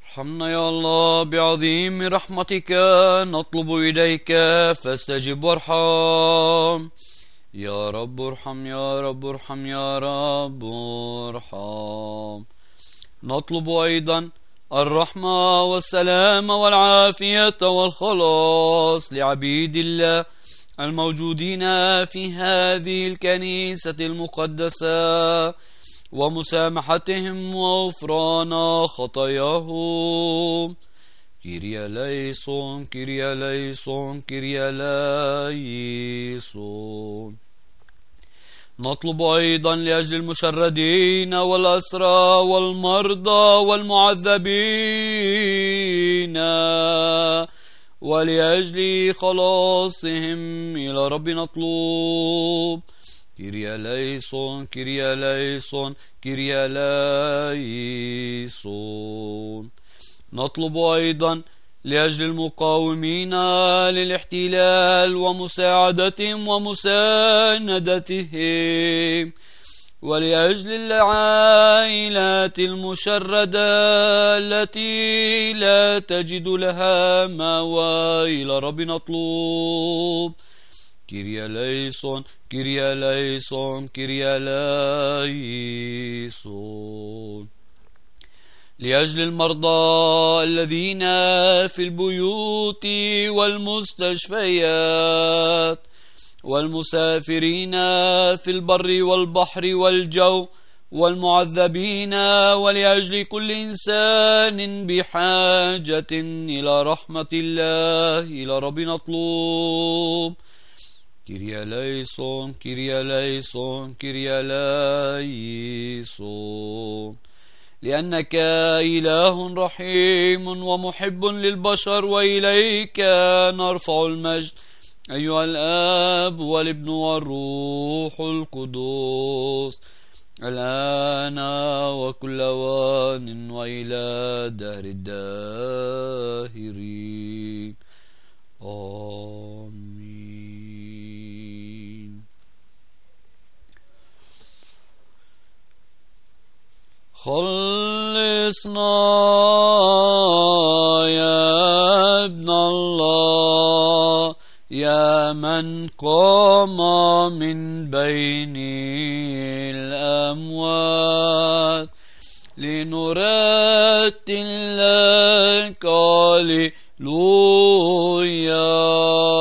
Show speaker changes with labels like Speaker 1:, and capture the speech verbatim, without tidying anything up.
Speaker 1: ارحمنا يا الله بعظيم رحمتك نطلب إليك فاستجب وارحم. يا رب ارحم يا رب ارحم يا رب ارحم. نطلب أيضا الرحمة والسلام والعافية والخلاص لعبيد الله الموجودين في هذه الكنيسة المقدسة، ومسامحتهم وغفران خطاياهم. كيريا ليسون كيريا ليسون كيريا ليسون. نطلب أيضا لأجل المشردين والأسرى والمرضى والمعذبين ولأجل خلاصهم إلى رب نطلب. كيريا ليسون كيريا ليسون كيريا ليسون. نطلب أيضا لأجل المقاومين للاحتلال ومساعدتهم ومساندتهم، ولأجل العائلات المشردة التي لا تجد لها مأوى إلى رب نطلب. كيريا ليسون كيريا ليسون كيريا ليسون. لأجل المرضى الذين في البيوت والمستشفيات والمسافرين في البر والبحر والجو والمعذبين، ولأجل كل إنسان بحاجة إلى رحمة الله إلى رب نطلب. كيريا ليسون كيريا ليسون كيريا ليسون. لأنك إله رحيم ومحب للبشر، وإليك نرفع المجد أيها الآب والابن والروح القدوس الآن وكل وان وإلى دهر الداهرين. آمين. خلصنا يا ابن الله، يا من قام من بين الأموات، لنرتل لك هللويا.